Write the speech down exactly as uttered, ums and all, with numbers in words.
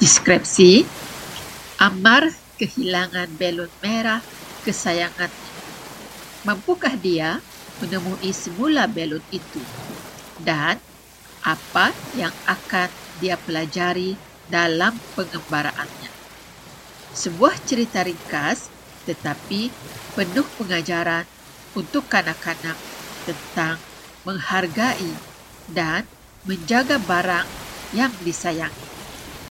Deskripsi: Ammar kehilangan belon merah kesayangannya. Mampukah dia menemui semula belon itu? Dan apa yang akan dia pelajari dalam pengembaraannya? Sebuah cerita ringkas tetapi penuh pengajaran untuk kanak-kanak tentang menghargai dan menjaga barang yang disayangi.